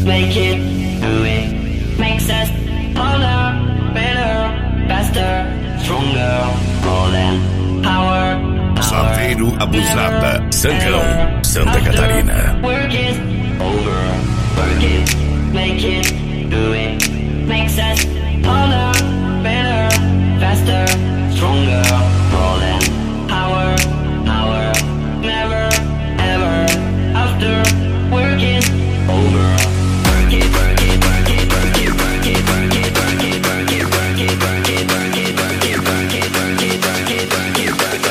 make it, do it, makes us harder, better, faster, stronger, more than power. Saveiro Abusada, Sangão, Santa Catarina. Work it, over, work it, make it, do it, makes us harder, better, faster, stronger, more than power, power, never, ever, after, work it, over, work it, work it, work it, work it, work it, work it, work it, work it, work it, work it, work it, work it, work it, work it, work it, work it, work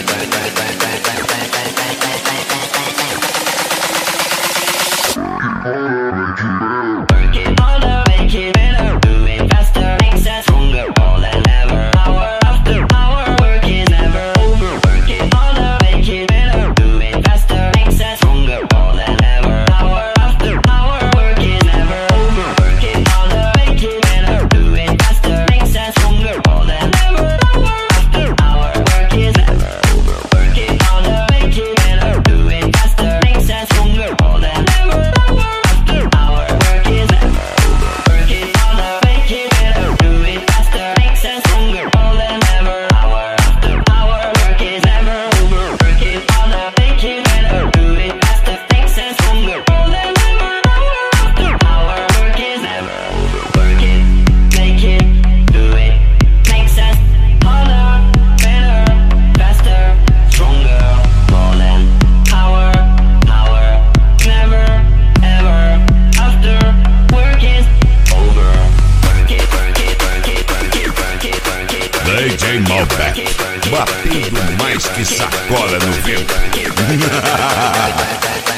it harder, make it better, do it faster, makes us stronger, more than ever. Hour after hour, work is never over. Work it harder, make it better, do it faster, makes us stronger, more than ever. Hour after hour, work is never over. Work it harder, make it better, do it faster, makes us stronger, more than ever. Hour after hour, work is never over. Work it harder, make it better, do it faster, makes us stronger, more than ever. Hour work is never over. Work it harder, make it better, do it faster, makes us stronger, more than ever. Hour after hour, work is never over. Work it harder, make it better, do it faster, makes us stronger, more than ever. Hour after hour, work is never over. Work it, make it, do it, makes us harder, better, faster, stronger, more than power, power, never, ever, after, work is over. Work it, work it, work it, work it, work it, work it. DJ Malbec, batendo mais que sacola no vento.